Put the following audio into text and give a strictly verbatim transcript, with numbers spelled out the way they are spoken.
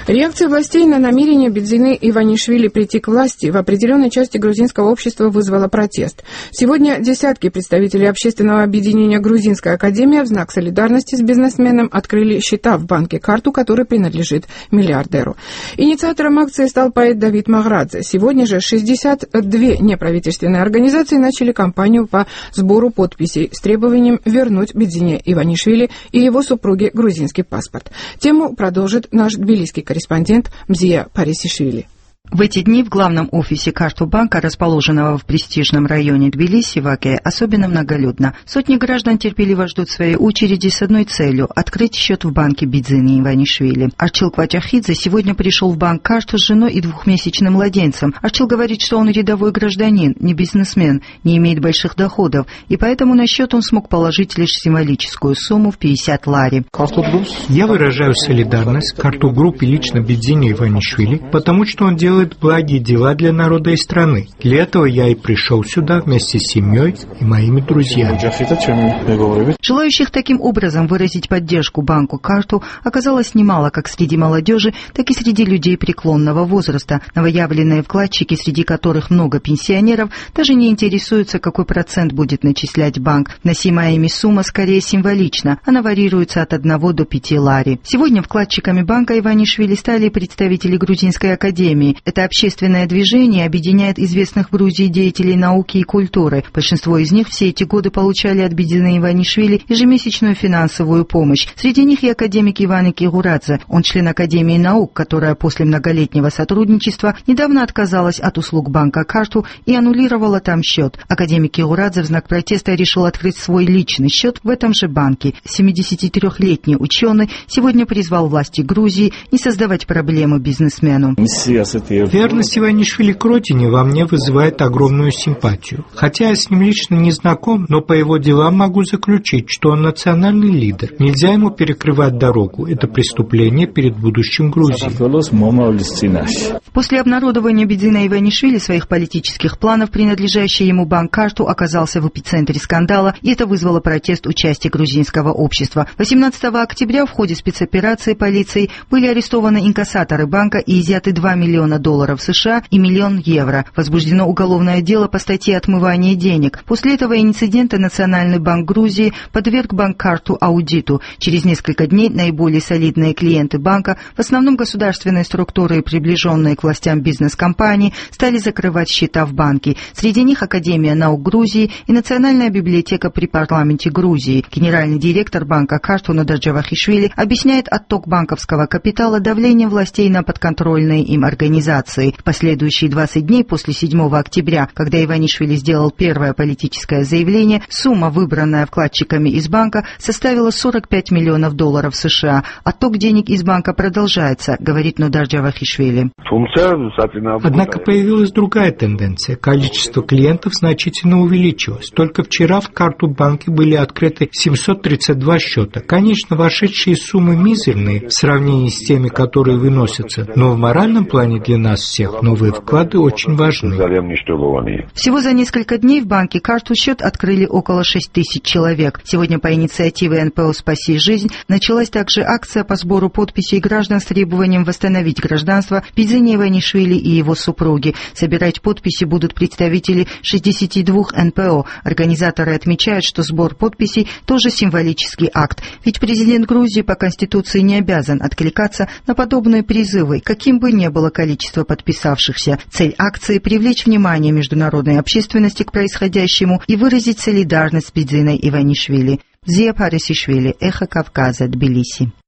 Реакция властей на намерение Бидзины Иванишвили прийти к власти в определенной части грузинского общества вызвала протест. Сегодня десятки представителей общественного объединения «Грузинская академия» в знак солидарности с бизнесменом открыли счета в банке «Карту», который принадлежит миллиардеру. Инициатором акции стал поэт Давид Маградзе. Сегодня же шестьдесят две неправительственные организации начали кампанию по сбору подписей с требованием вернуть Бидзине Иванишвили и его супруге грузинский паспорт. Тему продолжит наш тбилисский корреспондент Мзия Парисишвили. В эти дни в главном офисе Карту банка, расположенного в престижном районе Тбилиси, в Аке, особенно многолюдно. Сотни граждан терпеливо ждут своей очереди с одной целью – открыть счет в банке Бидзины Иванишвили. Арчил Кватяхидзе сегодня пришел в банк Карту с женой и двухмесячным младенцем. Арчил говорит, что он рядовой гражданин, не бизнесмен, не имеет больших доходов, и поэтому на счет он смог положить лишь символическую сумму в пятьдесят лари. Я выражаю солидарность Карту группе лично Бидзине Иванишвили, потому что он делает благие дела для народа и страны. Для этого я и пришел сюда вместе с семьей и моими друзьями. Желающих таким образом выразить поддержку банку Карту оказалось немало как среди молодежи, так и среди людей преклонного возраста. Новоявленные вкладчики, среди которых много пенсионеров, даже не интересуются, какой процент будет начислять банк. Вносимая ими сумма скорее символична. Она варьируется от одного до пяти лари. Сегодня вкладчиками банка Иванишвили стали представители Грузинской академии. Это общественное движение объединяет известных в Грузии деятелей науки и культуры. Большинство из них все эти годы получали от Бидзины Иванишвили ежемесячную финансовую помощь. Среди них и академик Иван Кигурадзе. Он член Академии наук, которая после многолетнего сотрудничества недавно отказалась от услуг банка Карту и аннулировала там счет. Академик Кигурадзе в знак протеста решил открыть свой личный счет в этом же банке. семидесятитрёхлетний ученый сегодня призвал власти Грузии не создавать проблемы бизнесмену. Верность Иванишвили к родине во мне вызывает огромную симпатию. Хотя я с ним лично не знаком, но по его делам могу заключить, что он национальный лидер. Нельзя ему перекрывать дорогу. Это преступление перед будущим Грузии. После обнародования Бидзины Иванишвили своих политических планов, принадлежащий ему банк Карту оказался в эпицентре скандала, и это вызвало протест у части грузинского общества. восемнадцатого октября в ходе спецоперации полиции были арестованы инкассаторы банка и изъяты два миллиона долларов США и миллион евро. Возбуждено уголовное дело по статье «Отмывание денег». После этого инцидента Национальный банк Грузии подверг банк Карту аудиту. Через несколько дней наиболее солидные клиенты банка, в основном государственные структуры и приближенные к властям бизнес-компании, стали закрывать счета в банке. Среди них Академия наук Грузии и Национальная библиотека при парламенте Грузии. Генеральный директор банка Карту Нодар Джавахишвили объясняет отток банковского капитала давлением властей на подконтрольные им организации. В последующие двадцать дней после седьмого октября, когда Иванишвили сделал первое политическое заявление, сумма, выбранная вкладчиками из банка, составила сорок пять миллионов долларов США. Отток денег из банка продолжается, говорит Нодар Джавахишвили. Однако появилась другая тенденция. Количество клиентов значительно увеличилось. Только вчера в Карту банке были открыты семьсот тридцать два счета. Конечно, вошедшие суммы мизерные в сравнении с теми, которые выносятся, но в моральном плане для нас всех новые вклады очень важны. Всего за несколько дней в банке Карту счет открыли около шести тысяч человек. Сегодня по инициативе эн пэ о «Спаси жизнь» началась также акция по сбору подписей граждан с требованием восстановить гражданство Бидзине Иванишвили и его супруги. Собирать подписи будут представители шестидесяти двух эн пэ о. Организаторы отмечают, что сбор подписей тоже символический акт, ведь президент Грузии по Конституции не обязан откликаться на подобные призывы, каким бы ни было количество подписавшихся. Цель акции – привлечь внимание международной общественности к происходящему и выразить солидарность с Бидзиной Иванишвили. Мзия Парисишвили, Эхо Кавказа, Тбилиси.